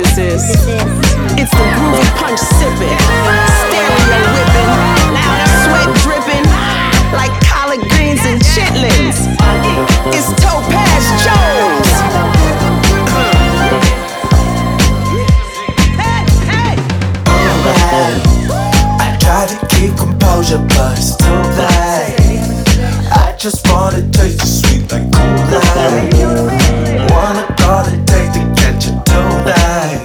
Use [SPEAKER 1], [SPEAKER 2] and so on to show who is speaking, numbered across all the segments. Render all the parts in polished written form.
[SPEAKER 1] this is. It's the groovy punch sipping, stereo whipping, sweat dripping like collard greens and chitlins. It's Topaz Jones.
[SPEAKER 2] I try to keep composure, but it's too late. I just wanna taste the sweet like Kool-Aid. Wanna call it take to catch you tonight.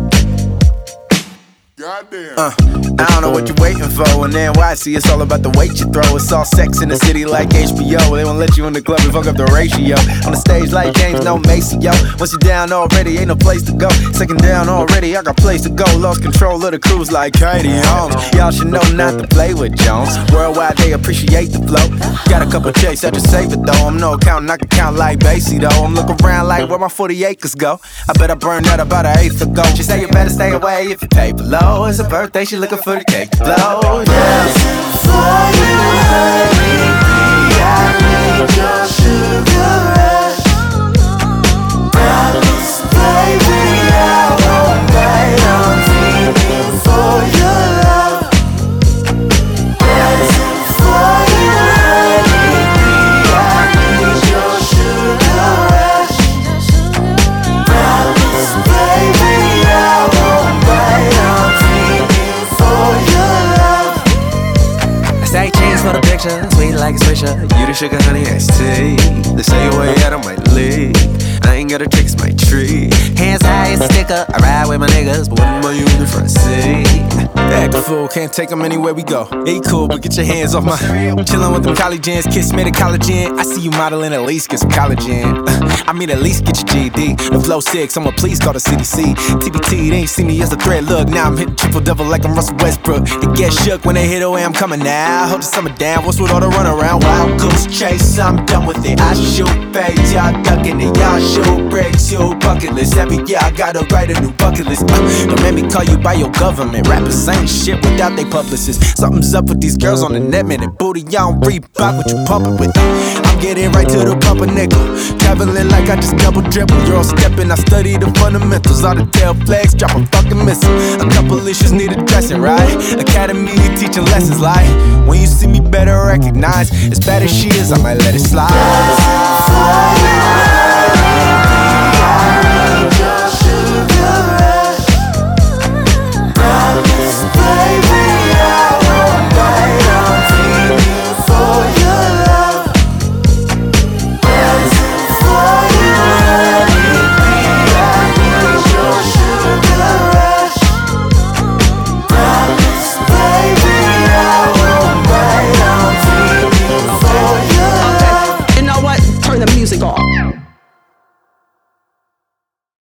[SPEAKER 3] I don't know what you're waiting for. And NYC, it's all about the weight you throw. It's all sex in the city like HBO. They won't let you in the club and fuck up the ratio. On the stage like James, no Macy, yo. Once you're down already, ain't no place to go. Second down already, I got place to go. Lost control of the cruise like Katie Holmes. Y'all should know not to play with Jones. Worldwide, they appreciate the flow. Got a couple checks, I just save it though. I'm no accountant, I can count like Basie though. I'm looking around like where my 40 acres go. I bet I burned that about an eighth ago. She say you better stay away if you pay below. It's a birthday, she looking for the cake to blow.
[SPEAKER 2] Dancing for you, honey. I need your sugar rush. Promise, baby, I won't wait on feeling for your love. Dancing for you, honey. I need your sugar rush. Promise, baby, I won't wait on feeling for your love.
[SPEAKER 4] Say cheese for the picture, sweet like a swisher. You the sugar, honey, iced tea. They say your way out of my league. I ain't got a tricks my tree. Hands high as a sticker. I ride with my niggas, but when am I in the front seat?
[SPEAKER 3] Act a fool, can't take them anywhere we go. Hey, cool, but get your hands off my. Chillin' with them college ends, kiss me the collagen. I see you modeling, at least get some collagen. I mean, at least get your GD. The flow 6, I'ma please call the CDC. TBT, they ain't see me as a threat. Look, now I'm hitting triple double like I'm Russell Westbrook. They get shook when they hit away, I'm coming now. Hold the summer down, what's with all the run around? Wild goose chase, I'm done with it. I shoot fades, y'all ducking it. Y'all shoot bricks, you bucket list. Every year I gotta write a new bucket list. Don't make me call you by your government. Rappers ain't shit without they publicists. Something's up with these girls on the net, man. And booty, y'all don't Reebok what you pumping with. I'm getting right to the pump a nickel. Traveling like I just double dribble. Euro stepping, I study the fundamentals. All the tail flags, drop a fucking missile. A couple issues need addressing, right? Academy teaching lessons like when you see me better recognize. As bad as she is, I might let it slide.